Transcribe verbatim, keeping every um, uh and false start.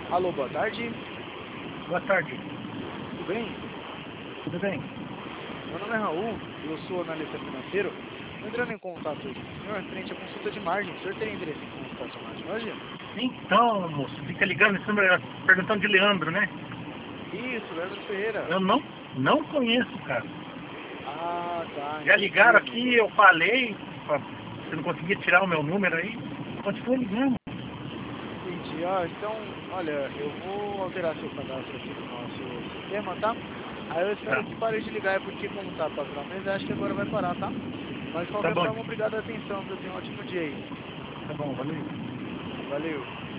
Alô, boa tarde. Boa tarde. Tudo bem? Tudo bem? Meu nome é Raul, eu sou analista financeiro. Estou entrando em contato com o senhor frente à consulta de margem. O senhor tem interesse em consultar sua margem hoje? Então, moço, fica ligando esse número, perguntando de Leandro, né? Isso, Leandro Ferreira. Eu não, não conheço, cara. Ah, tá. Já ligaram entendi. aqui, eu falei, pra- você não conseguia tirar o meu número aí. Continua ligando. Entendi. Ah, então, olha, eu vou alterar seu cadastro aqui no nosso sistema, tá? Aí eu espero Tá, que pare de ligar, é porque como tá para o mês, acho que agora vai parar, tá? Mas de tá qualquer bom, forma, obrigado pela atenção, que eu tenho um ótimo dia aí. tá bom, valeu. Valeu.